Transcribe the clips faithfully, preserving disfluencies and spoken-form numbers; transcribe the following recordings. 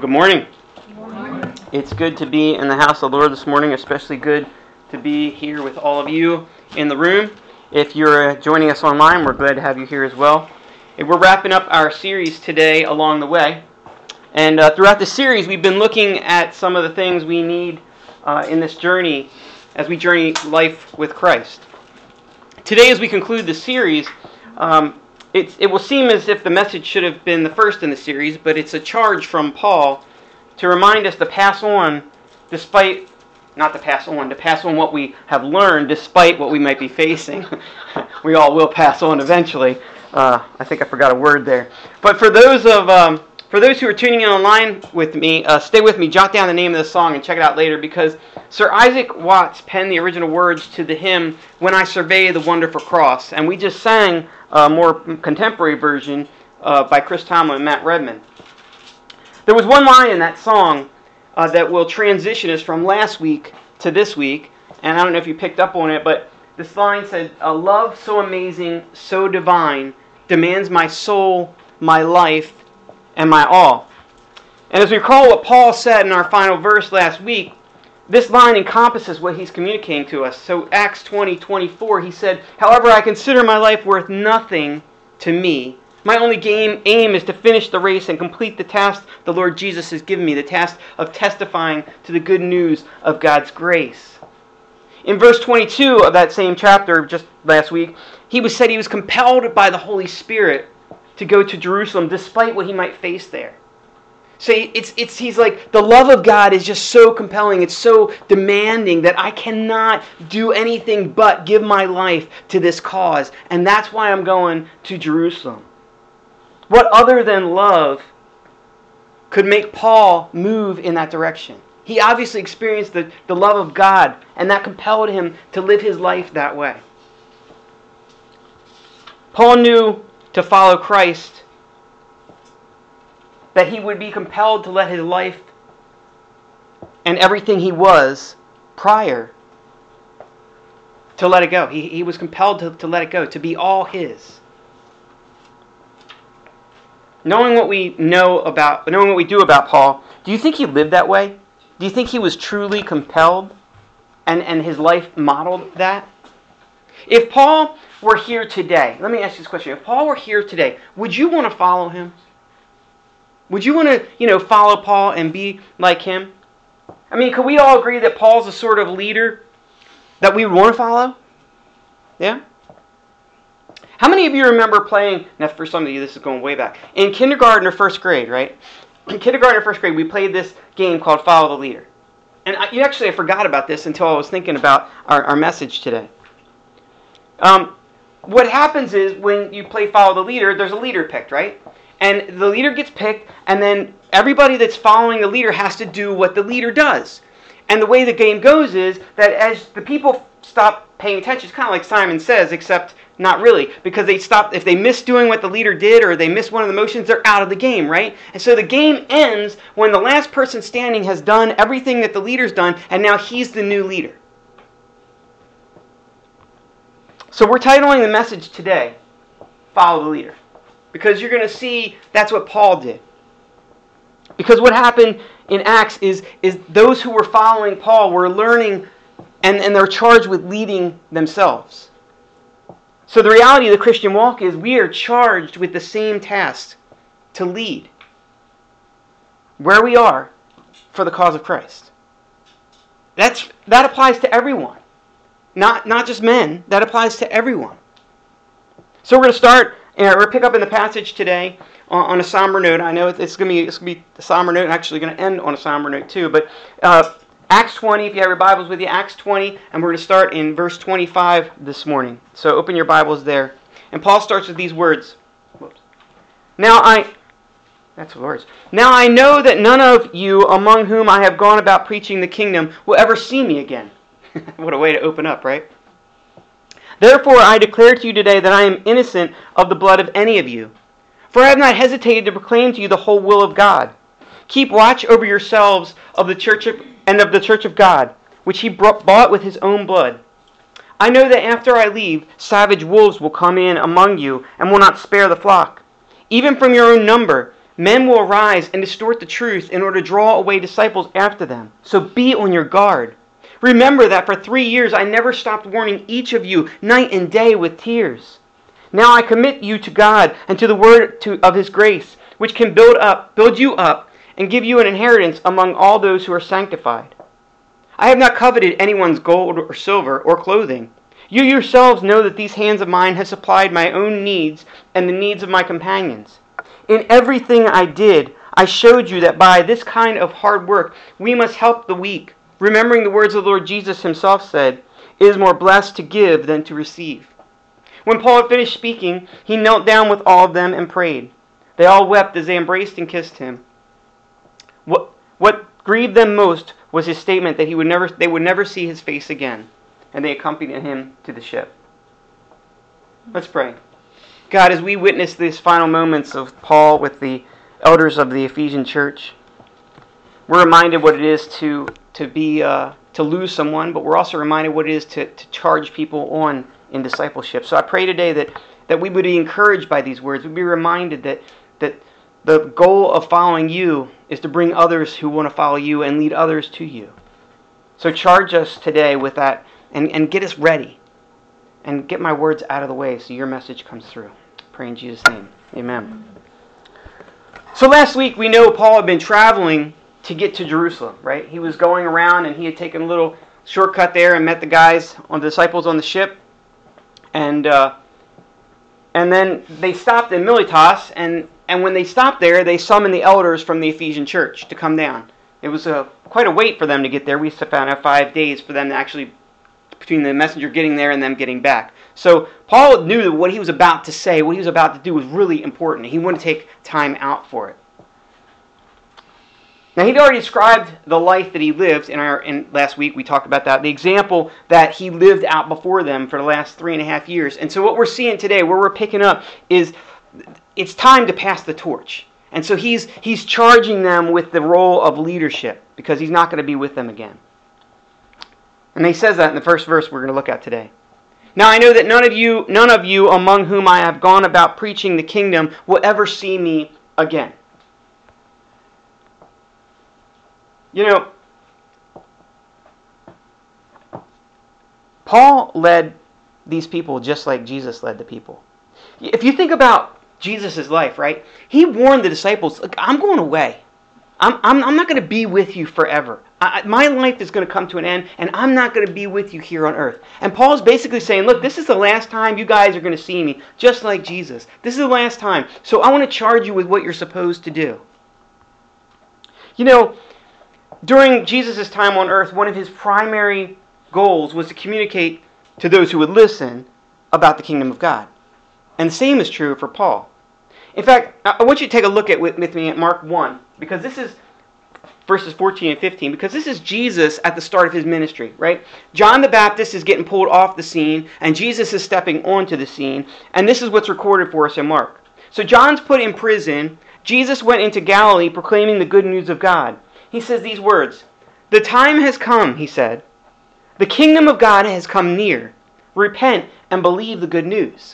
Well, good morning. Good morning. It's good to be in the house of the Lord this morning, especially good to be here with all of you in the room. If you're joining us online, we're glad to have you here as well. And we're wrapping up our series today along the way. And uh, throughout the series, we've been looking at some of the things we need uh, in this journey as we journey life with Christ. Today, as we conclude the series, um, it, it will seem as if the message should have been the first in the series, but it's a charge from Paul to remind us to pass on despite, not to pass on, to pass on what we have learned despite what we might be facing. We all will pass on eventually. Uh, I think I forgot a word there. But for those of um, for those who are tuning in online with me, uh, stay with me, jot down the name of the song and check it out later, because Sir Isaac Watts penned the original words to the hymn, When I Survey the Wonderful Cross. And we just sang a more contemporary version uh, by Chris Tomlin and Matt Redman. There was one line in that song uh, that will transition us from last week to this week, and I don't know if you picked up on it, but this line said, "A love so amazing, so divine, demands my soul, my life, and my all." And as we recall what Paul said in our final verse last week, this line encompasses what he's communicating to us. So Acts twenty twenty-four, he said, "However, I consider my life worth nothing to me. My only game, aim is to finish the race and complete the task the Lord Jesus has given me, the task of testifying to the good news of God's grace." In verse twenty-two of that same chapter, just last week, he was said he was compelled by the Holy Spirit to go to Jerusalem despite what he might face there. So it's it's he's like, the love of God is just so compelling, it's so demanding that I cannot do anything but give my life to this cause. And that's why I'm going to Jerusalem. What other than love could make Paul move in that direction? He obviously experienced the, the love of God, and that compelled him to live his life that way. Paul knew to follow Christ that he would be compelled to let his life and everything he was prior to let it go. He, he was compelled to, to let it go, to be all his. Knowing what we know about, knowing what we do about Paul, do you think he lived that way? Do you think he was truly compelled and, and his life modeled that? If Paul were here today, let me ask you this question. If Paul were here today, would you want to follow him? Would you want to, you know, follow Paul and be like him? I mean, could we all agree that Paul's the sort of leader that we would want to follow? Yeah? How many of you remember playing, now for some of you this is going way back, in kindergarten or first grade, right? In kindergarten or first grade, we played this game called Follow the Leader. And I, you actually, I forgot about this until I was thinking about our, our message today. Um, what happens is when you play Follow the Leader, there's a leader picked, right? And the leader gets picked, and then everybody that's following the leader has to do what the leader does. And the way the game goes is that as the people stop paying attention, it's kind of like Simon Says, except not really, because they stop, if they miss doing what the leader did or they miss one of the motions, they're out of the game, right? And so the game ends when the last person standing has done everything that the leader's done, and now he's the new leader. So we're titling the message today, Follow the Leader, because you're going to see that's what Paul did. Because what happened in Acts is, is those who were following Paul were learning, and, and they're charged with leading themselves. So the reality of the Christian walk is we are charged with the same task, to lead where we are for the cause of Christ. That's that applies to everyone, not not just men. That applies to everyone. So we're going to start. Uh, we're going to pick up in the passage today on, on a somber note. I know it's going to be it's going to be a somber note, and actually going to end on a somber note too. But uh, Acts twenty, if you have your Bibles with you, Acts twenty, and we're going to start in verse twenty-five this morning. So open your Bibles there. And Paul starts with these words. Whoops. Now I, that's the words. Now I know that none of you among whom I have gone about preaching the kingdom will ever see me again. What a way to open up, right? Therefore I declare to you today that I am innocent of the blood of any of you. For I have not hesitated to proclaim to you the whole will of God. Keep watch over yourselves of the church of, and of the church of God, which he brought, bought with his own blood. I know that after I leave, savage wolves will come in among you and will not spare the flock. Even from your own number, Men will arise and distort the truth in order to draw away disciples after them. So be on your guard. Remember that for three years I never stopped warning each of you night and day with tears. Now I commit you to God and to the word to, of His grace, which can build up, build you up, and give you an inheritance among all those who are sanctified. I have not coveted anyone's gold or silver or clothing. You yourselves know that these hands of mine have supplied my own needs and the needs of my companions. In everything I did, I showed you that by this kind of hard work we must help the weak, remembering the words of the Lord Jesus Himself said, "It is more blessed to give than to receive." When Paul had finished speaking, he knelt down with all of them and prayed. They all wept as they embraced and kissed him. What, what grieved them most was his statement that he would never, they would never see his face again, and they accompanied him to the ship. Let's pray. God, as we witness these final moments of Paul with the elders of the Ephesian church, we're reminded what it is to to be uh, to lose someone, but we're also reminded what it is to, to charge people on in discipleship. So I pray today that, that we would be encouraged by these words. We'd be reminded that that the goal of following you is to bring others who want to follow you and lead others to you. So charge us today with that and, and get us ready. And get my words out of the way so your message comes through. Pray in Jesus' name. Amen. So last week we know Paul had been traveling to get to Jerusalem, right? He was going around and he had taken a little shortcut there and met the guys, on the disciples on the ship. And uh, and then they stopped in Miletus, and, and when they stopped there, they summoned the elders from the Ephesian church to come down. It was a, quite a wait for them to get there. We found out five days for them to actually, between the messenger getting there and them getting back. So Paul knew that what he was about to say, what he was about to do was really important. He wanted to take time out for it. Now, he'd already described the life that he lived in our in last week. We talked about that. The example that he lived out before them for the last three and a half years. And so what we're seeing today, where we're picking up, is it's time to pass the torch. And so he's he's charging them with the role of leadership because he's not going to be with them again. And he says that in the first verse we're going to look at today. Now I know that none of you, none of you among whom I have gone about preaching the kingdom will ever see me again. You know, Paul led these people just like Jesus led the people. If you think about Jesus' life, right? He warned the disciples, look, I'm going away. I'm, I'm, I'm not going to be with you forever. I, my life is going to come to an end, and I'm not going to be with you here on earth. And Paul's basically saying, look, this is the last time you guys are going to see me, just like Jesus. This is the last time. So I want to charge you with what you're supposed to do. You know, during Jesus' time on earth, one of his primary goals was to communicate to those who would listen about the kingdom of God. And the same is true for Paul. In fact, I want you to take a look at with, with me at Mark one, because this is verses fourteen and fifteen, because this is Jesus at the start of his ministry, right? John the Baptist is getting pulled off the scene, and Jesus is stepping onto the scene, and this is what's recorded for us in Mark. So John's put in prison. Jesus went into Galilee proclaiming the good news of God. He says these words, "The time has come," he said. "The kingdom of God has come near. Repent and believe the good news."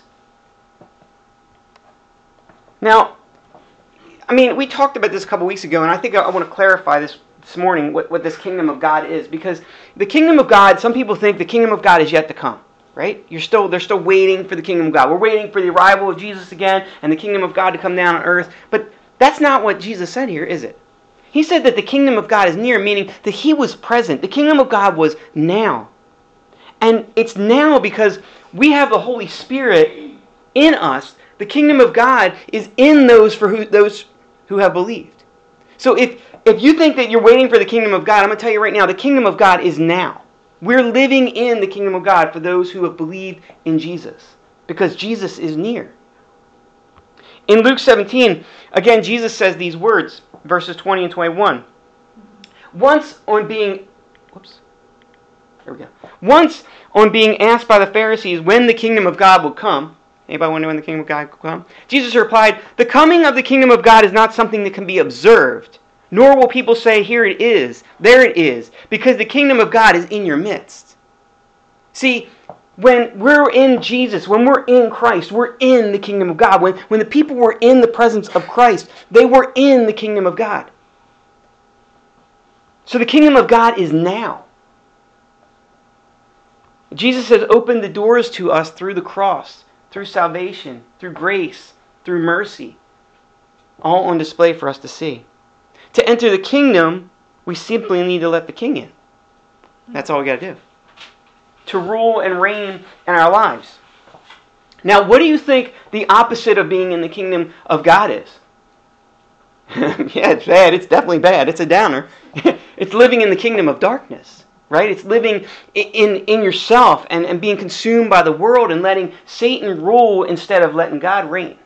Now, I mean, we talked about this a couple weeks ago, and I think I, I want to clarify this this morning, what, what this kingdom of God is. Because the kingdom of God, some people think the kingdom of God is yet to come, right? You're still They're still waiting for the kingdom of God. We're waiting for the arrival of Jesus again and the kingdom of God to come down on earth. But that's not what Jesus said here, is it? He said that the kingdom of God is near, meaning that he was present. The kingdom of God was now. And it's now because we have the Holy Spirit in us. The kingdom of God is in those for who those who have believed. So if, if you think that you're waiting for the kingdom of God, I'm going to tell you right now, the kingdom of God is now. We're living in the kingdom of God for those who have believed in Jesus. Because Jesus is near. In Luke seventeen, again, Jesus says these words, verses twenty and twenty-one. Once on being, whoops, there we go. Once on being asked by the Pharisees when the kingdom of God would come, anybody wonder when the kingdom of God will come? Jesus replied, "The coming of the kingdom of God is not something that can be observed, nor will people say, 'Here it is, there it is,' because the kingdom of God is in your midst." See, when we're in Jesus, when we're in Christ, we're in the kingdom of God. When, when the people were in the presence of Christ, they were in the kingdom of God. So the kingdom of God is now. Jesus has opened the doors to us through the cross, through salvation, through grace, through mercy. All on display for us to see. To enter the kingdom, we simply need to let the king in. That's all we got to do. To rule and reign in our lives. Now, what do you think the opposite of being in the kingdom of God is? Yeah, it's bad. It's definitely bad. It's a downer. It's living in the kingdom of darkness, right? It's living in, in yourself and, and being consumed by the world and letting Satan rule instead of letting God reign.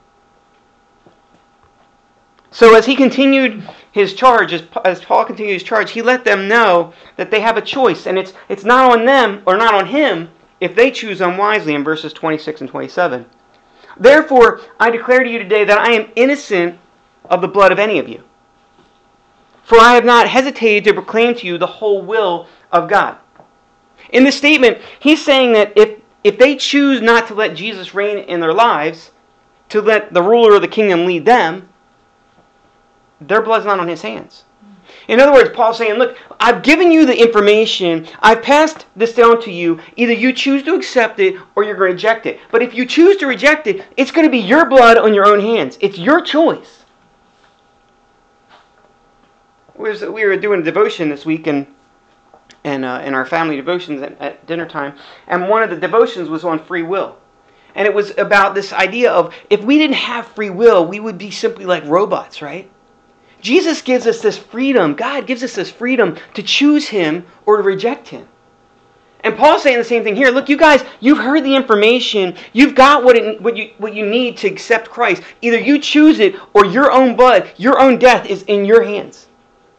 So as he continued his charge, as, as Paul continued his charge, he let them know that they have a choice. And it's it's not on them, or not on him, if they choose unwisely in verses twenty-six and twenty-seven. Therefore, I declare to you today that I am innocent of the blood of any of you. For I have not hesitated to proclaim to you the whole will of God. In this statement, he's saying that if, if they choose not to let Jesus reign in their lives, to let the ruler of the kingdom lead them, their blood's not on his hands. In other words, Paul's saying, look, I've given you the information. I've passed this down to you. Either you choose to accept it or you're going to reject it. But if you choose to reject it, it's going to be your blood on your own hands. It's your choice. We were doing a devotion this week and, and uh, in our family devotions at, at dinner time. And one of the devotions was on free will. And it was about this idea of if we didn't have free will, we would be simply like robots, right? Jesus gives us this freedom. God gives us this freedom to choose Him or to reject Him. And Paul's saying the same thing here. Look, you guys, you've heard the information. You've got what it, what you what you need to accept Christ. Either you choose it or your own blood, your own death is in your hands.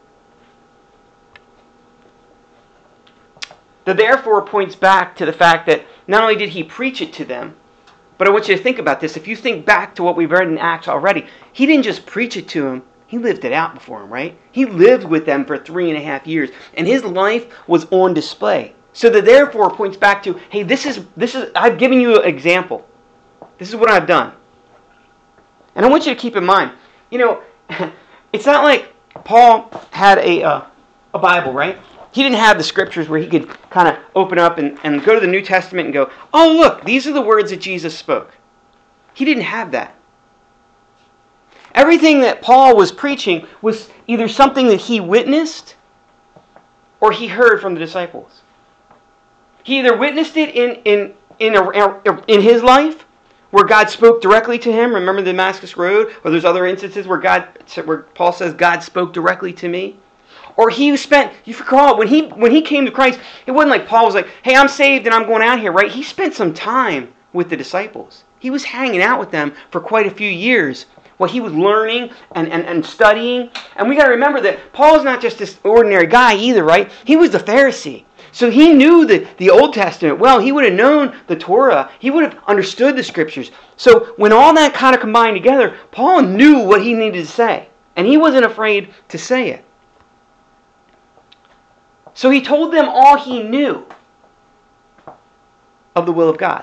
The therefore points back to the fact that not only did He preach it to them, but I want you to think about this. If you think back to what we've read in Acts already, He didn't just preach it to them. He lived it out before them, right? He lived with them for three and a half years. And His life was on display. So the therefore points back to, hey, this is, this is, I've given you an example. This is what I've done. And I want you to keep in mind, you know, it's not like Paul had a, uh, a Bible, right? He didn't have the scriptures where he could kind of open up and, and go to the New Testament and go, oh, look, these are the words that Jesus spoke. He didn't have that. Everything that Paul was preaching was either something that he witnessed or he heard from the disciples. He either witnessed it in, in, in, a, in his life, where God spoke directly to him. Remember the Damascus Road? Or there's other instances where God, where Paul says, God spoke directly to me. Or he spent, you recall, when he, when he came to Christ, it wasn't like Paul was like, hey, I'm saved and I'm going out here, right? He spent some time with the disciples. He was hanging out with them for quite a few years. Well, he was learning and, and, and studying. And we got to remember that Paul's not just this ordinary guy either, right? He was the Pharisee. So he knew the, the Old Testament well. He would have known the Torah. He would have understood the Scriptures. So when all that kind of combined together, Paul knew what he needed to say. And he wasn't afraid to say it. So he told them all he knew of the will of God.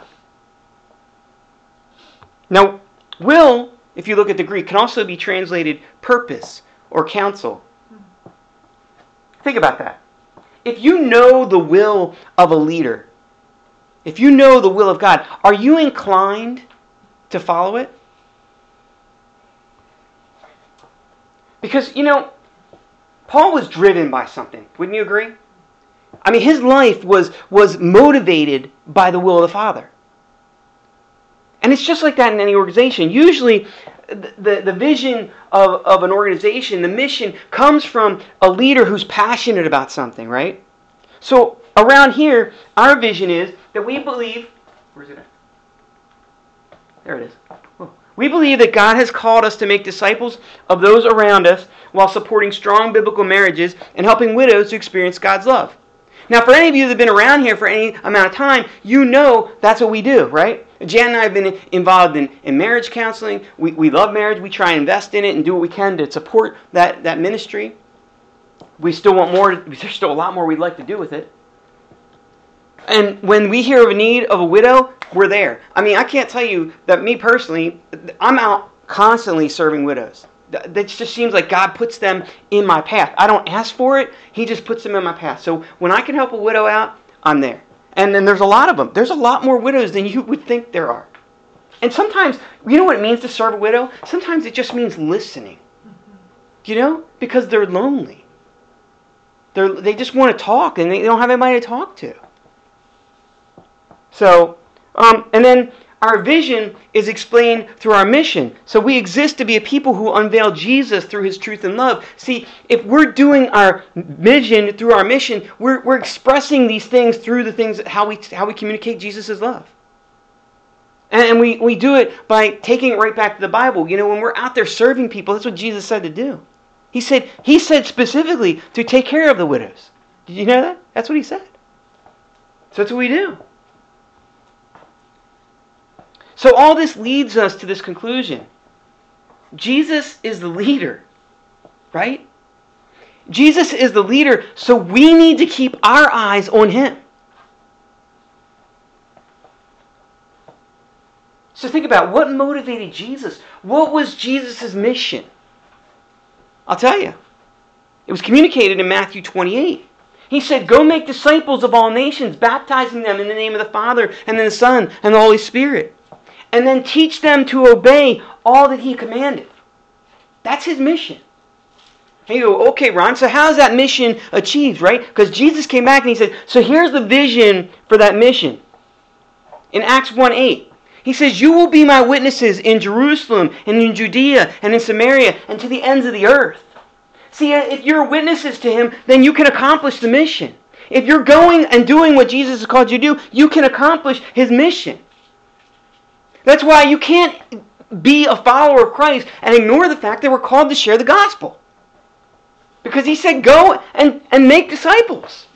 Now, will, if you look at the Greek, can also be translated purpose or counsel. Think about that. If you know the will of a leader, if you know the will of God, are you inclined to follow it? Because, you know, Paul was driven by something. Wouldn't you agree? I mean, his life was, was motivated by the will of the Father. And it's just like that in any organization. Usually, the, the, the vision of, of an organization, the mission, comes from a leader who's passionate about something, right? So, around here, our vision is that we believe... Where's it at? There it is. Oh. We believe that God has called us to make disciples of those around us while supporting strong biblical marriages and helping widows to experience God's love. Now, for any of you that have been around here for any amount of time, you know that's what we do, right? Jan and I have been involved in, in marriage counseling. We, we love marriage. We try and invest in it and do what we can to support that, that ministry. We still want more. There's still a lot more we'd like to do with it. And when we hear of a need of a widow, we're there. I mean, I can't tell you that me personally, I'm out constantly serving widows. That just seems like God puts them in my path. I don't ask for it. He just puts them in my path. So when I can help a widow out, I'm there. And then there's a lot of them. There's a lot more widows than you would think there are. And sometimes, you know what it means to serve a widow? Sometimes it just means listening. You know? Because they're lonely. They're, they just want to talk, and they don't have anybody to talk to. So, um, and then our vision is explained through our mission. So we exist to be a people who unveil Jesus through His truth and love. See, if we're doing our vision through our mission, we're we're expressing these things through the things how we how we communicate Jesus' love. And we, we do it by taking it right back to the Bible. You know, when we're out there serving people, that's what Jesus said to do. He said He said specifically to take care of the widows. Did you know that? That's what He said. So that's what we do. So all this leads us to this conclusion. Jesus is the leader, right? Jesus is the leader, so we need to keep our eyes on Him. So think about what motivated Jesus. What was Jesus' mission? I'll tell you. It was communicated in Matthew twenty-eight. He said, "Go make disciples of all nations, baptizing them in the name of the Father and the Son and the Holy Spirit. And then teach them to obey all that He commanded." That's His mission. And you go, okay, Ron, so how is that mission achieved, right? Because Jesus came back and He said, so here's the vision for that mission. In Acts one eight, He says, "You will be my witnesses in Jerusalem and in Judea and in Samaria and to the ends of the earth." See, if you're witnesses to Him, then you can accomplish the mission. If you're going and doing what Jesus has called you to do, you can accomplish His mission. That's why you can't be a follower of Christ and ignore the fact that we're called to share the gospel. Because He said, go and, and make disciples.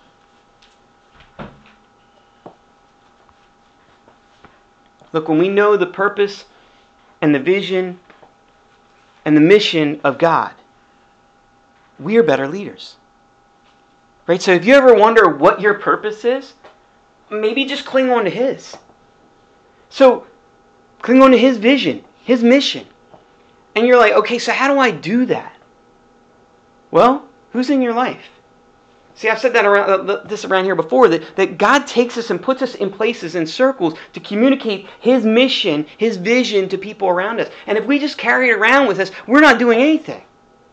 Look, when we know the purpose and the vision and the mission of God, we are better leaders. Right? So if you ever wonder what your purpose is, maybe just cling on to His. So, cling on to His vision, His mission. And you're like, okay, so how do I do that? Well, who's in your life? See, I've said that around uh, this around here before, that, that God takes us and puts us in places, in circles, to communicate His mission, His vision to people around us. And if we just carry it around with us, we're not doing anything.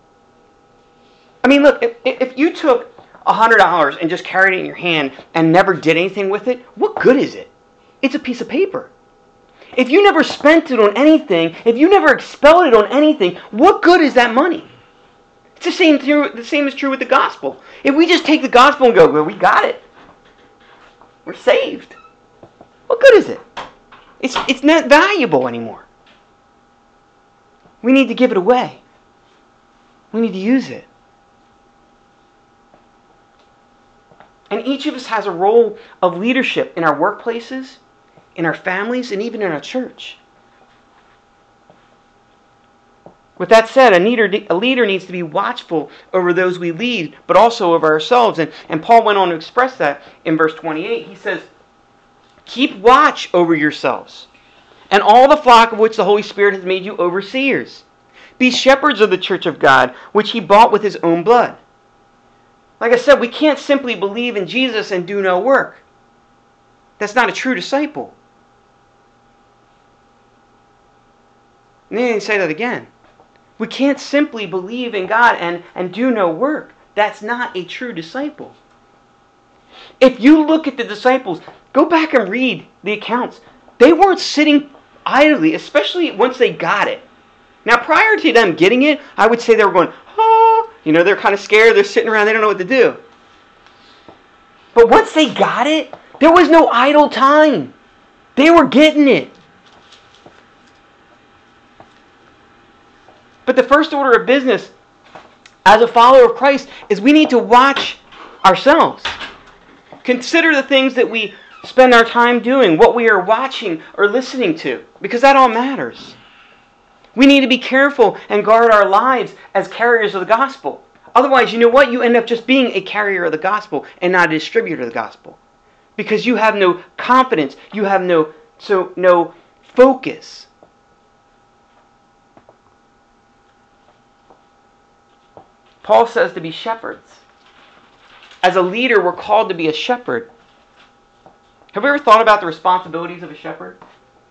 I mean, look, if, if you took one hundred dollars and just carried it in your hand and never did anything with it, what good is it? It's a piece of paper. If you never spent it on anything, if you never expelled it on anything, what good is that money? It's the same, the same is true with the gospel. If we just take the gospel and go, well, we got it. We're saved. What good is it? It's, it's not valuable anymore. We need to give it away. We need to use it. And each of us has a role of leadership in our workplaces, in our families, and even in our church. With that said, a leader, a leader needs to be watchful over those we lead, but also over ourselves. And, and Paul went on to express that in verse twenty-eight. He says, "Keep watch over yourselves, and all the flock of which the Holy Spirit has made you overseers. Be shepherds of the church of God, which He bought with His own blood." Like I said, we can't simply believe in Jesus and do no work. That's not a true disciple. And then say that again. We can't simply believe in God and, and do no work. That's not a true disciple. If you look at the disciples, go back and read the accounts. They weren't sitting idly, especially once they got it. Now, prior to them getting it, I would say they were going, oh, you know, they're kind of scared. They're sitting around. They don't know what to do. But once they got it, there was no idle time. They were getting it. But the first order of business as a follower of Christ is we need to watch ourselves. Consider the things that we spend our time doing, what we are watching or listening to, because that all matters. We need to be careful and guard our lives as carriers of the gospel. Otherwise, you know what? You end up just being a carrier of the gospel and not a distributor of the gospel. because you have no confidence. You have no so no focus. Paul says to be shepherds. As a leader, we're called to be a shepherd. Have we ever thought about the responsibilities of a shepherd?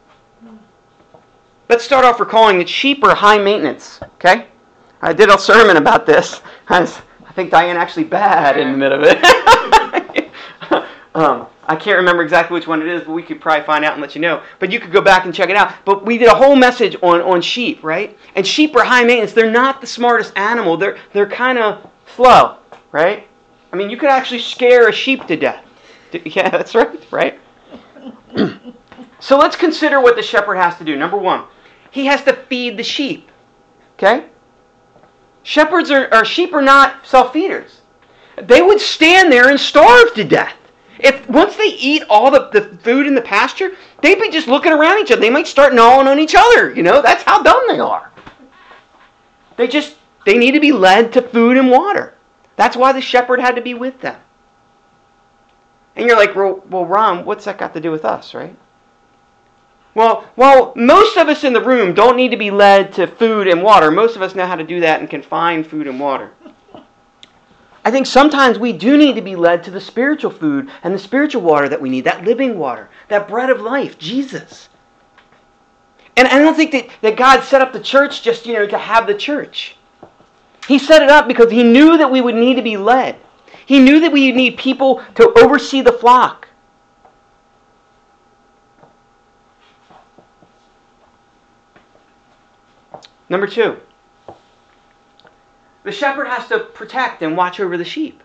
Let's start off recalling that sheep are high maintenance. Okay? I did a sermon about this. I, was, I think Diane actually bad in the middle of it. um, I can't remember exactly which one it is, but we could probably find out and let you know. But you could go back and check it out. But we did a whole message on, on sheep, right? And sheep are high maintenance. They're not the smartest animal. They're they're kind of slow, right? I mean, you could actually scare a sheep to death. Yeah, that's right, right? So let's consider what the shepherd has to do. Number one, he has to feed the sheep. Okay? Shepherds are, or sheep are not self-feeders. They would stand there and starve to death. If once they eat all the, the food in the pasture, they'd be just looking around each other. They might start gnawing on each other. You know, that's how dumb they are. They just, they need to be led to food and water. That's why the shepherd had to be with them. And you're like, well, well, Ron, what's that got to do with us, right? Well, while most of us in the room don't need to be led to food and water, most of us know how to do that and can find food and water. I think sometimes we do need to be led to the spiritual food and the spiritual water that we need, that living water, that bread of life, Jesus. And I don't think that, that God set up the church just, you know, to have the church. He set it up because He knew that we would need to be led. He knew that we would need people to oversee the flock. Number two, the shepherd has to protect and watch over the sheep.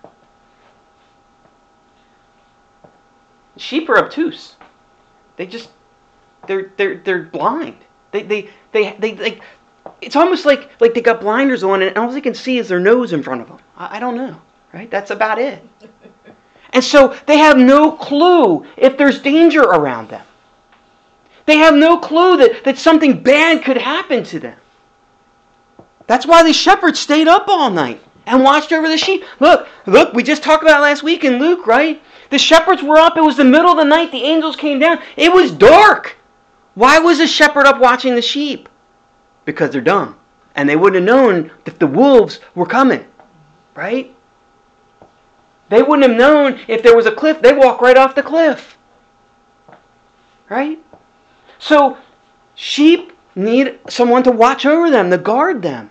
Sheep are obtuse. They just, they're they're they're blind. They they they they, they it's almost like like they got blinders on and all they can see is their nose in front of them. I, I don't know, right? That's about it. And so they have no clue if there's danger around them. They have no clue that, that something bad could happen to them. That's why the shepherds stayed up all night and watched over the sheep. Look, look, we just talked about it last week in Luke, right? The shepherds were up. It was the middle of the night. The angels came down. It was dark. Why was the shepherd up watching the sheep? Because they're dumb. And they wouldn't have known if the wolves were coming, right? They wouldn't have known if there was a cliff. They walk right off the cliff, right? So sheep need someone to watch over them, to guard them.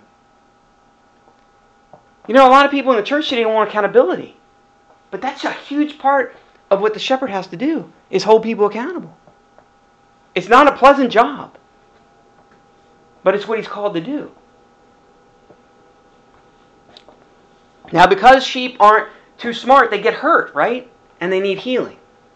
You know, a lot of people in the church today don't want accountability. But that's a huge part of what the shepherd has to do, is hold people accountable. It's not a pleasant job, but it's what he's called to do. Now, because sheep aren't too smart, they get hurt, right? And they need healing.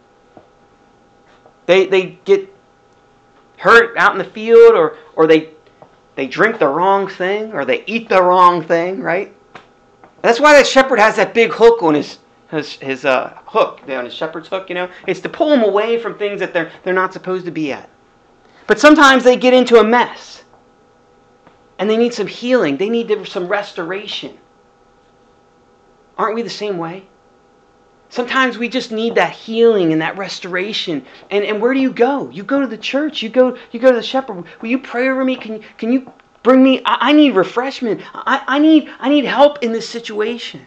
They they get hurt out in the field, or or they they drink the wrong thing, or they eat the wrong thing, right? That's why that shepherd has that big hook on his his, his uh, hook, on his shepherd's hook, you know? It's to pull them away from things that they're they're not supposed to be at. But sometimes they get into a mess. And they need some healing. They need some restoration. Aren't we the same way? Sometimes we just need that healing and that restoration. And and where do you go? You go to the church. You go you go to the shepherd. Will you pray over me? Can you can you bring me? I, I need refreshment. I, I need I need help in this situation.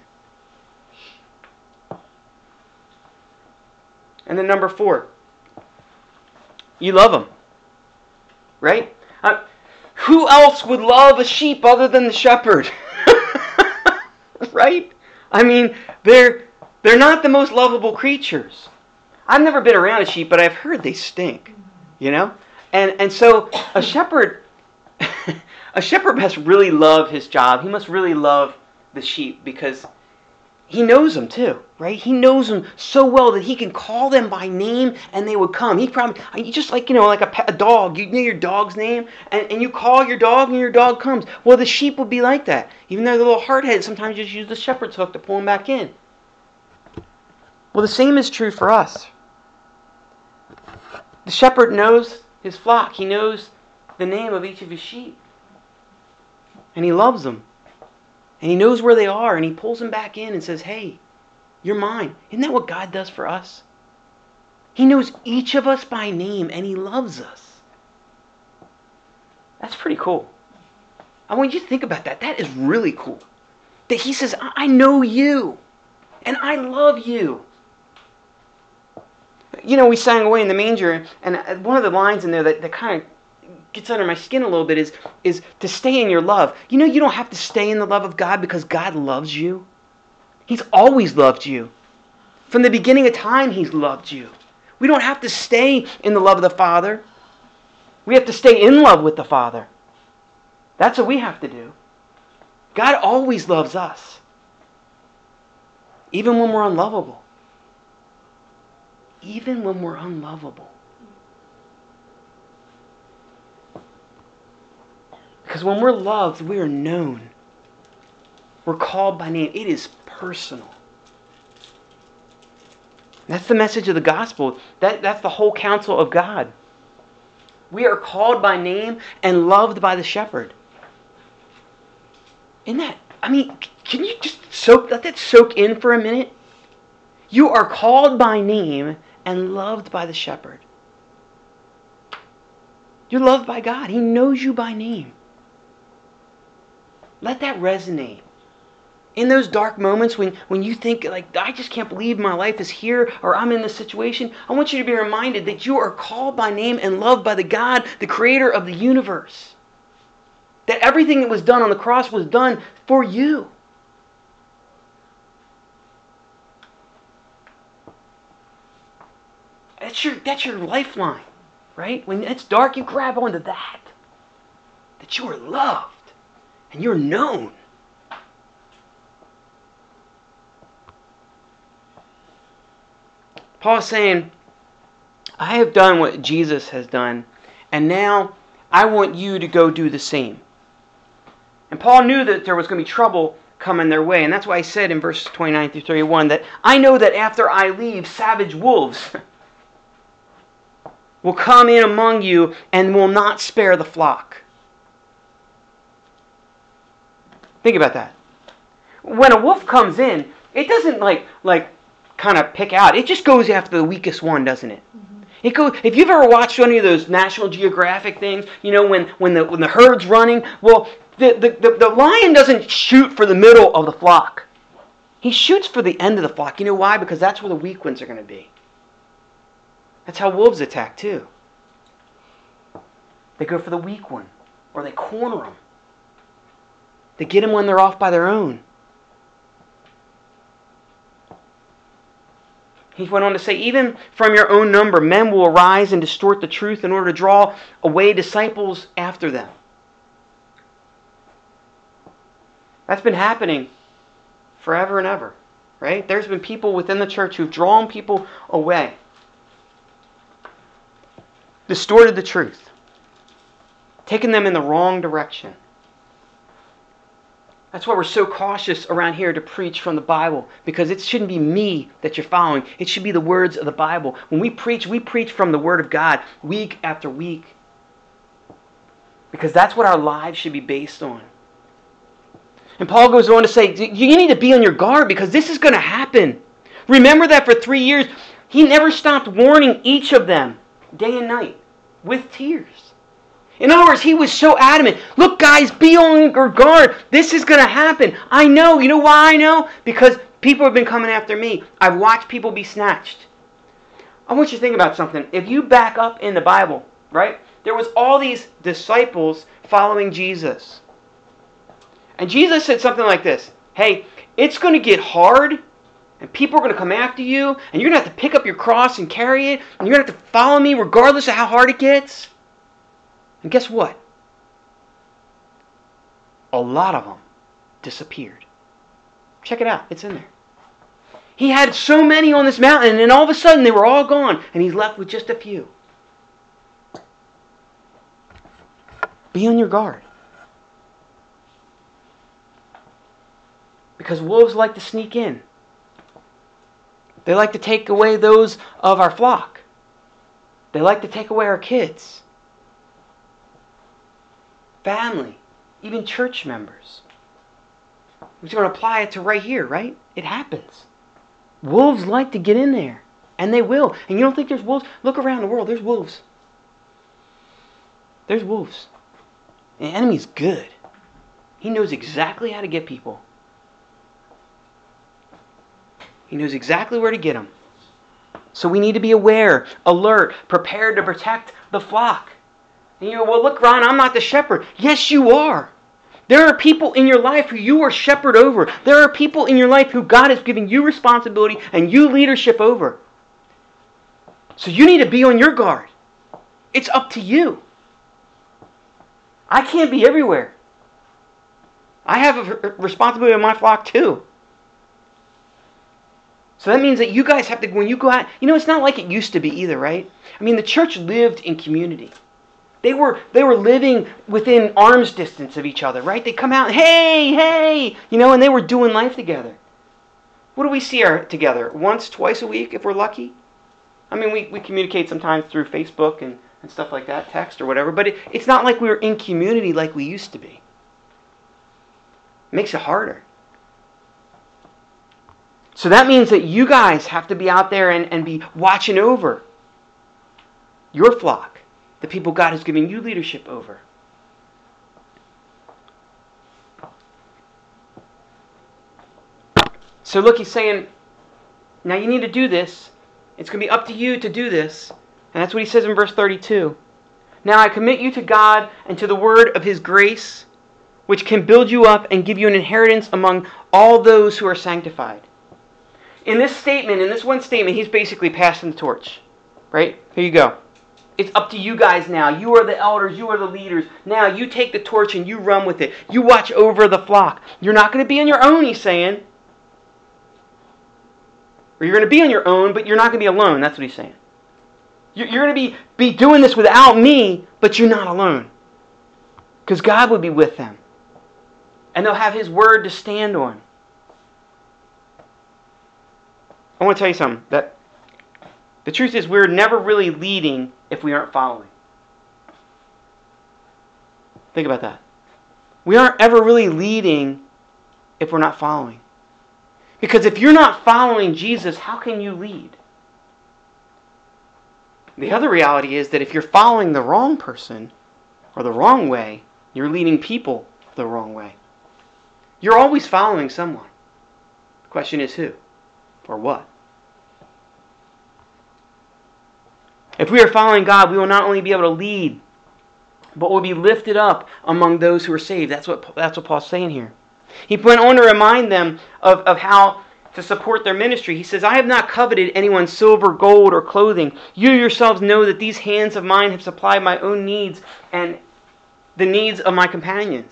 And then number four, you love them, right? Uh, who else would love a sheep other than the shepherd? Right? I mean, they're they're not the most lovable creatures. I've never been around a sheep, but I've heard they stink. You know? And and so a shepherd a shepherd must really love his job. He must really love the sheep because he knows them too, right? He knows them so well that he can call them by name and they would come. He probably, just like, you know, like a, pet, a dog. You know your dog's name and, and you call your dog and your dog comes. Well, the sheep would be like that. Even though they're a little hard-headed, sometimes you just use the shepherd's hook to pull them back in. Well, the same is true for us. The shepherd knows his flock. He knows the name of each of his sheep. And he loves them. And he knows where they are, and he pulls them back in and says, hey, you're mine. Isn't that what God does for us? He knows each of us by name, and He loves us. That's pretty cool. I want you to think about that. That is really cool. That He says, I know you, and I love you. You know, we sang Away in the Manger, and one of the lines in there that, that kind of gets under my skin a little bit is, is to stay in your love. You know, you don't have to stay in the love of God because God loves you. He's always loved you. From the beginning of time, He's loved you. We don't have to stay in the love of the Father. We have to stay in love with the Father. That's what we have to do. God always loves us. Even when we're unlovable. Even when we're unlovable. Because when we're loved, we are known. We're called by name. It is personal. That's the message of the gospel. That, that's the whole counsel of God. We are called by name and loved by the shepherd. Isn't that, I mean, can you just soak, let that soak in for a minute? You are called by name and loved by the shepherd. You're loved by God. He knows you by name. Let that resonate. In those dark moments when, when you think, like, I just can't believe my life is here or I'm in this situation, I want you to be reminded that you are called by name and loved by the God, the creator of the universe. That everything that was done on the cross was done for you. That's your, that's your lifeline, right? When it's dark, you grab onto that. That you are loved and you're known. Paul is saying, I have done what Jesus has done, and now I want you to go do the same. And Paul knew that there was going to be trouble coming their way, and that's why he said in verses twenty-nine through thirty-one that I know that after I leave, savage wolves will come in among you and will not spare the flock. Think about that. When a wolf comes in, it doesn't like like kind of pick out. It just goes after the weakest one, doesn't it? Mm-hmm. It goes. If you've ever watched any of those National Geographic things, you know when when the when the herd's running, well, the the, the, the lion doesn't shoot for the middle of the flock. He shoots for the end of the flock. You know why? Because that's where the weak ones are going to be. That's how wolves attack too. They go for the weak one, or they corner them. They get them when they're off by their own. He went on to say, even from your own number, men will arise and distort the truth in order to draw away disciples after them. That's been happening forever and ever, right? There's been people within the church who've drawn people away, distorted the truth, taken them in the wrong direction. That's why we're so cautious around here to preach from the Bible, because it shouldn't be me that you're following. It should be the words of the Bible. When we preach, we preach from the Word of God week after week, because that's what our lives should be based on. And Paul goes on to say, you need to be on your guard because this is going to happen. Remember that for three years, he never stopped warning each of them day and night with tears. In other words, he was so adamant. Look, guys, be on your guard. This is going to happen. I know. You know why I know? Because people have been coming after me. I've watched people be snatched. I want you to think about something. If you back up in the Bible, right? There was all these disciples following Jesus. And Jesus said something like this. Hey, it's going to get hard. And people are going to come after you. And you're going to have to pick up your cross and carry it. And you're going to have to follow me regardless of how hard it gets. And guess what? A lot of them disappeared. Check it out. It's in there. He had so many on this mountain, and then all of a sudden they were all gone, and he's left with just a few. Be on your guard. Because wolves like to sneak in. They like to take away those of our flock. They like to take away our kids. Family, even church members. We're going to apply it to right here, right? It happens. Wolves like to get in there. And they will. And you don't think there's wolves? Look around the world. There's wolves. There's wolves. The enemy's good. He knows exactly how to get people. He knows exactly where to get them. So we need to be aware, alert, prepared to protect the flock. And you go, well, look, Ron, I'm not the shepherd. Yes, you are. There are people in your life who you are shepherd over. There are people in your life who God has given you responsibility and you leadership over. So you need to be on your guard. It's up to you. I can't be everywhere. I have a responsibility on my flock too. So that means that you guys have to, when you go out, you know, it's not like it used to be either, right? I mean, the church lived in community. They were they were living within arm's distance of each other, right? They come out, hey, hey, you know, and they were doing life together. What do we see our, together? Once, twice a week, if we're lucky? I mean, we, we communicate sometimes through Facebook and, and stuff like that, text or whatever, but it, it's not like we were in community like we used to be. It makes it harder. So that means that you guys have to be out there and, and be watching over your flock, the people God has given you leadership over. So look, he's saying, now you need to do this. It's going to be up to you to do this. And that's what he says in verse thirty-two. Now I commit you to God and to the word of his grace, which can build you up and give you an inheritance among all those who are sanctified. In this statement, in this one statement, he's basically passing the torch. Right? Here you go. It's up to you guys now. You are the elders. You are the leaders. Now you take the torch and you run with it. You watch over the flock. You're not going to be on your own, he's saying. Or you're going to be on your own, but you're not going to be alone. That's what he's saying. You're going to be, be doing this without me, but you're not alone. Because God will be with them. And they'll have his word to stand on. I want to tell you something. That the truth is we're never really leading if we aren't following. Think about that. We aren't ever really leading if we're not following. Because if you're not following Jesus, how can you lead? The other reality is that if you're following the wrong person or the wrong way, you're leading people the wrong way. You're always following someone. The question is who or what? If we are following God, we will not only be able to lead, but we'll be lifted up among those who are saved. That's what that's what Paul's saying here. He went on to remind them of, of how to support their ministry. He says, I have not coveted anyone's silver, gold, or clothing. You yourselves know that these hands of mine have supplied my own needs and the needs of my companions.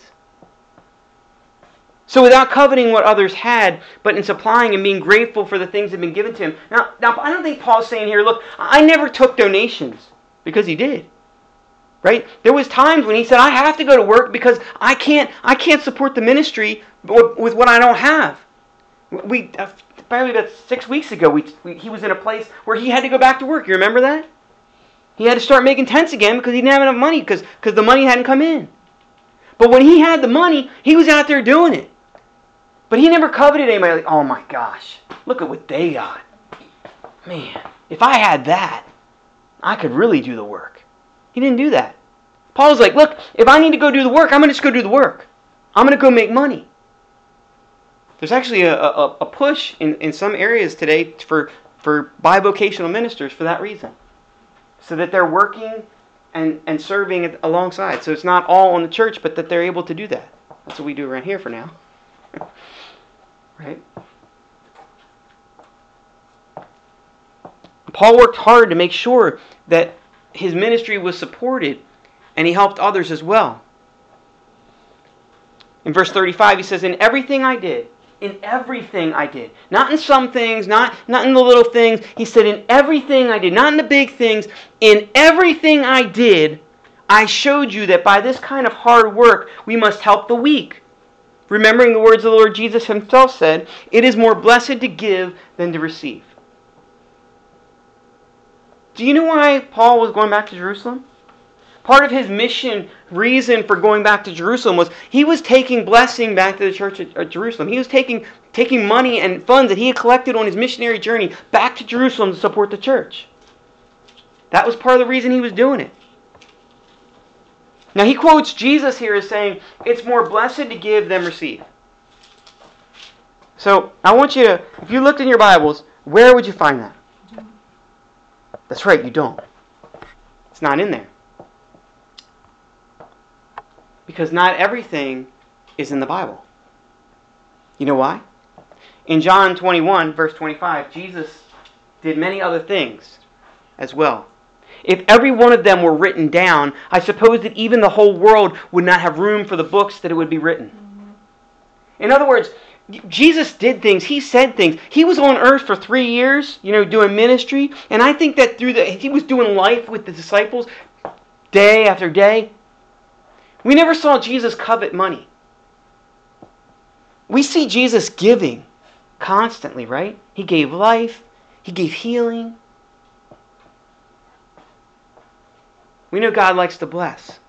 So without coveting what others had, but in supplying and being grateful for the things that have been given to him. Now, now I don't think Paul's saying here, look, I never took donations, because he did. Right? There was times when he said, I have to go to work because I can't I can't support the ministry with what I don't have. We uh, probably about six weeks ago, we, we he was in a place where he had to go back to work. You remember that? He had to start making tents again because he didn't have enough money because because the money hadn't come in. But when he had the money, he was out there doing it. But he never coveted anybody like, oh my gosh, look at what they got. Man, if I had that, I could really do the work. He didn't do that. Paul's like, look, if I need to go do the work, I'm going to just go do the work. I'm going to go make money. There's actually a, a, a push in, in some areas today for, for bivocational ministers for that reason. So that they're working and, and serving alongside. So it's not all on the church, but that they're able to do that. That's what we do around here for now. Right? Paul worked hard to make sure that his ministry was supported, and he helped others as well. In verse thirty-five, he says, in everything I did, in everything I did, not in some things, not, not in the little things, he said, in everything I did, not in the big things, in everything I did, I showed you that by this kind of hard work, we must help the weak. Remembering the words of the Lord Jesus himself said, it is more blessed to give than to receive. Do you know why Paul was going back to Jerusalem? Part of his mission reason for going back to Jerusalem was he was taking blessing back to the church at Jerusalem. He was taking, taking money and funds that he had collected on his missionary journey back to Jerusalem to support the church. That was part of the reason he was doing it. Now he quotes Jesus here as saying, it's more blessed to give than receive. So I want you to, if you looked in your Bibles, where would you find that? That's right, you don't. It's not in there. Because not everything is in the Bible. You know why? In John twenty-one, verse twenty-five, Jesus did many other things as well. If every one of them were written down, I suppose that even the whole world would not have room for the books that it would be written. In other words, Jesus did things. He said things. He was on earth for three years, you know, doing ministry. And I think that through the, he was doing life with the disciples day after day. We never saw Jesus covet money. We see Jesus giving constantly, right? He gave life. He gave healing. We know God likes to bless.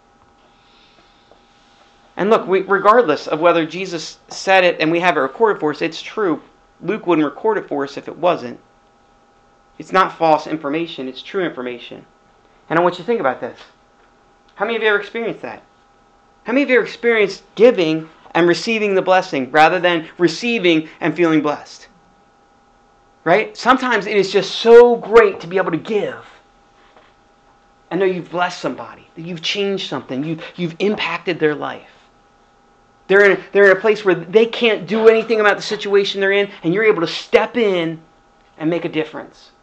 And look, we, regardless of whether Jesus said it and we have it recorded for us, it's true. Luke wouldn't record it for us if it wasn't. It's not false information, it's true information. And I want you to think about this. How many of you ever experienced that? How many of you ever experienced giving and receiving the blessing rather than receiving and feeling blessed? Right? Sometimes it is just so great to be able to give. And know you've blessed somebody, that you've changed something, you've, you've impacted their life. They're in, they're in a place where they can't do anything about the situation they're in, and you're able to step in and make a difference.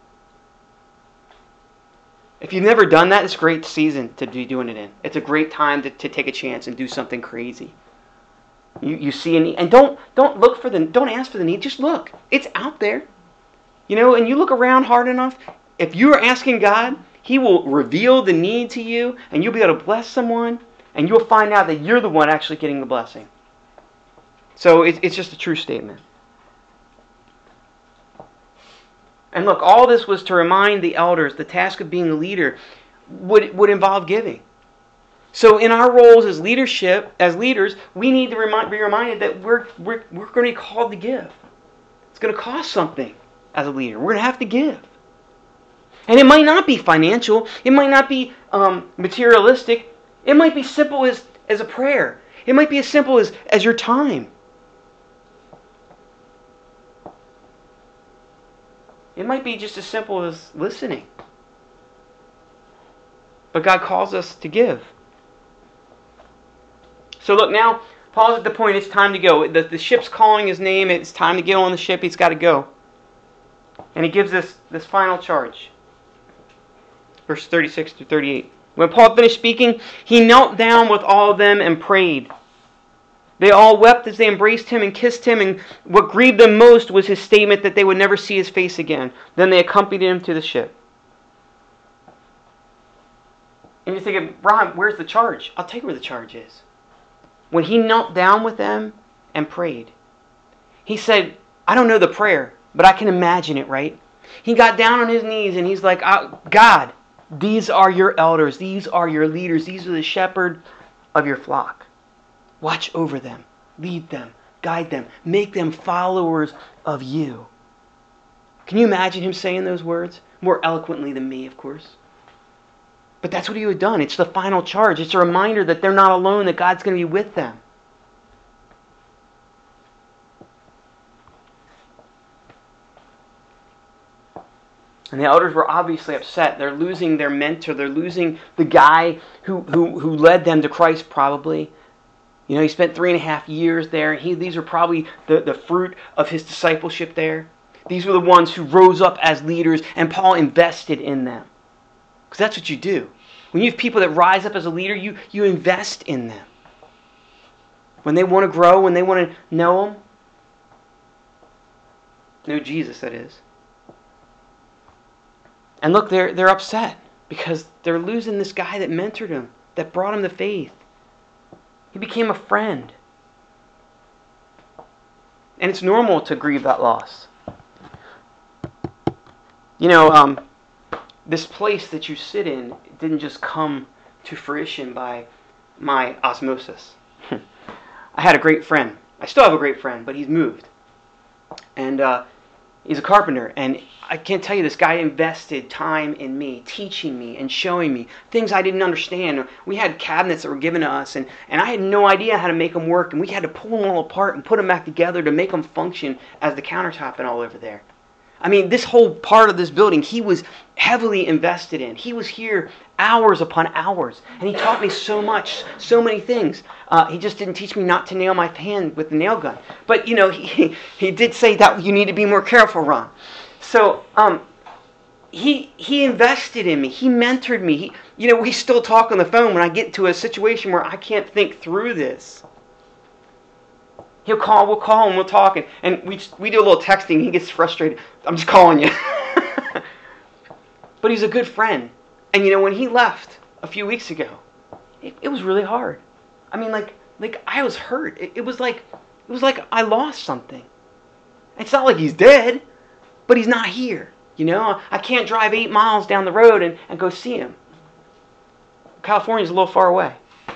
If you've never done that, it's a great season to be doing it in. It's a great time to, to take a chance and do something crazy. You you see a need, and don't don't look for the don't ask for the need. Just look, it's out there, you know. And you look around hard enough. If you are asking God, He will reveal the need to you, and you'll be able to bless someone, and you'll find out that you're the one actually getting the blessing. So it's it's just a true statement. And look, all this was to remind the elders the task of being a leader would, would involve giving. So in our roles as leadership, as leaders, we need to remind, be reminded that we're, we're, we're going to be called to give. It's going to cost something as a leader. We're going to have to give. And it might not be financial. It might not be um, materialistic. It might be simple as, as a prayer. It might be as simple as, as your time. It might be just as simple as listening. But God calls us to give. So look, now Paul's at the point, it's time to go. The, the ship's calling his name. It's time to get on the ship. He's got to go. And he gives this, this final charge. Verse thirty-six through thirty-eight. When Paul finished speaking, he knelt down with all of them and prayed. They all wept as they embraced him and kissed him, and what grieved them most was his statement that they would never see his face again. Then they accompanied him to the ship. And you're thinking, Ron, where's the charge? I'll tell you where the charge is. When he knelt down with them and prayed, he said, I don't know the prayer, but I can imagine it, right? He got down on his knees and he's like, God, these are your elders. These are your leaders. These are the shepherd of your flock. Watch over them. Lead them. Guide them. Make them followers of you. Can you imagine him saying those words? More eloquently than me, of course. But that's what he had done. It's the final charge. It's a reminder that they're not alone, that God's going to be with them. And the elders were obviously upset. They're losing their mentor. They're losing the guy who, who, who led them to Christ, probably. You know, he spent three and a half years there. He, these are probably the, the fruit of his discipleship there. These were the ones who rose up as leaders, and Paul invested in them. Because that's what you do. When you have people that rise up as a leader, you, you invest in them. When they want to grow, when they want to know Him, know Jesus, that is. And look, they're, they're upset because they're losing this guy that mentored them, that brought him to faith. He became a friend. And it's normal to grieve that loss. You know, um, this place that you sit in didn't just come to fruition by my osmosis. I had a great friend. I still have a great friend, but he's moved. And uh, he's a carpenter. And I can't tell you, this guy invested time in me, teaching me and showing me things I didn't understand. We had cabinets that were given to us, and, and I had no idea how to make them work. And we had to pull them all apart and put them back together to make them function as the countertop and all over there. I mean, this whole part of this building, he was heavily invested in. He was here hours upon hours, and he taught me so much, so many things. Uh, he just didn't teach me not to nail my hand with the nail gun. But, you know, he, he did say that you need to be more careful, Ron. So, um, he he invested in me. He mentored me. He, you know, we still talk on the phone when I get to a situation where I can't think through this. He'll call, we'll call, and we'll talk, and, and we just, we do a little texting. He gets frustrated. I'm just calling you. But he's a good friend. And you know, when he left a few weeks ago, it, it was really hard. I mean, like, like I was hurt. It, it was like, it was like I lost something. It's not like he's dead, but he's not here. You know, I can't drive eight miles down the road and, and go see him. California's a little far away.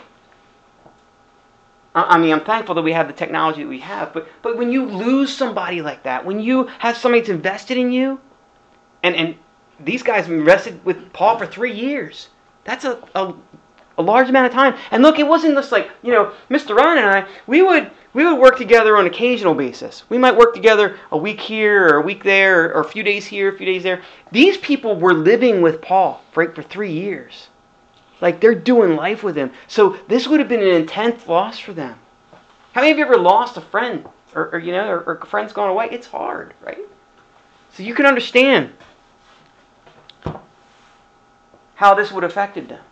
I mean, I'm thankful that we have the technology that we have, but but when you lose somebody like that, when you have somebody that's invested in you, and, and these guys have invested with Paul for three years, that's a, a a large amount of time. And look, it wasn't just like, you know, Mister Ron and I, we would we would work together on an occasional basis. We might work together a week here or a week there, or a few days here, a few days there. These people were living with Paul for, for three years. Like, they're doing life with him. So this would have been an intense loss for them. How many of you ever lost a friend? Or, or you know, or, or a friend's gone away? It's hard, right? So you can understand how this would have affected them.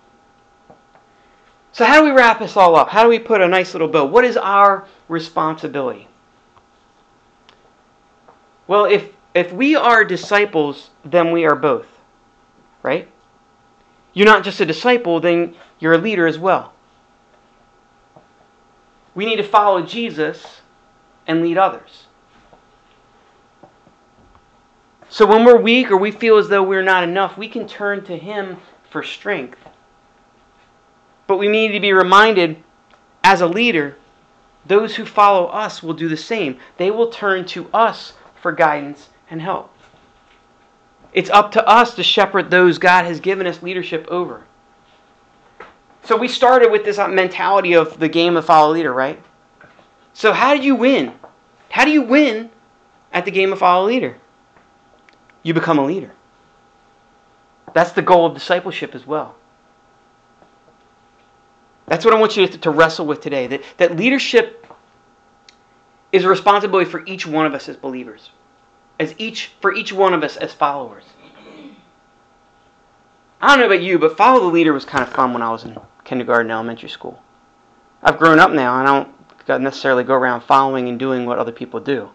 So how do we wrap this all up? How do we put a nice little bow? What is our responsibility? Well, if if we are disciples, then we are both. Right? You're not just a disciple, then you're a leader as well. We need to follow Jesus and lead others. So when we're weak or we feel as though we're not enough, we can turn to Him for strength. But we need to be reminded, as a leader, those who follow us will do the same. They will turn to us for guidance and help. It's up to us to shepherd those God has given us leadership over. So we started with this mentality of the game of follow leader, right? So how do you win? How do you win at the game of follow leader? You become a leader. That's the goal of discipleship as well. That's what I want you to, to wrestle with today. That, that leadership is a responsibility for each one of us as believers. As each for each one of us as followers. I don't know about you, but follow the leader was kind of fun when I was in kindergarten, elementary school. I've grown up now, and I don't necessarily go around following and doing what other people do.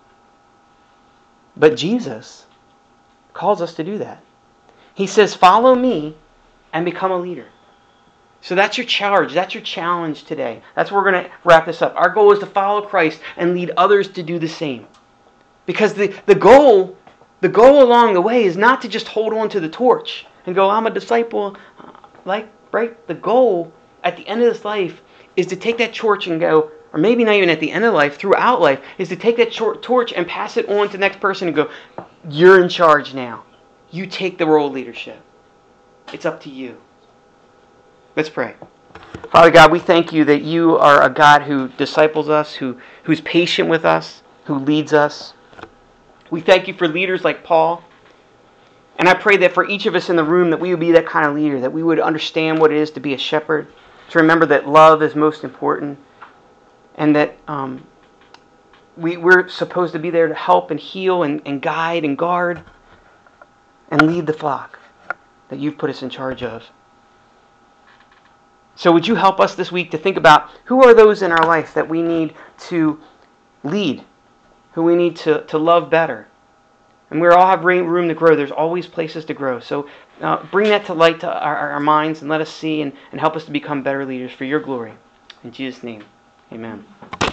But Jesus calls us to do that. He says, follow me and become a leader. So that's your charge. That's your challenge today. That's where we're going to wrap this up. Our goal is to follow Christ and lead others to do the same. Because the, the goal, the goal along the way is not to just hold on to the torch and go, I'm a disciple. Like, right? The goal at the end of this life is to take that torch and go, or maybe not even at the end of life, throughout life, is to take that torch and pass it on to the next person and go, you're in charge now. You take the role of leadership. It's up to you. Let's pray. Father God, we thank you that you are a God who disciples us, who who's patient with us, who leads us. We thank you for leaders like Paul. And I pray that for each of us in the room that we would be that kind of leader, that we would understand what it is to be a shepherd, to remember that love is most important, and that um, we, we're supposed to be there to help and heal and, and guide and guard and lead the flock that you've put us in charge of. So would you help us this week to think about who are those in our life that we need to lead, who we need to, to love better. And we all have room to grow. There's always places to grow. So uh, bring that to light to our, our minds and let us see and, and help us to become better leaders for your glory. In Jesus' name, amen.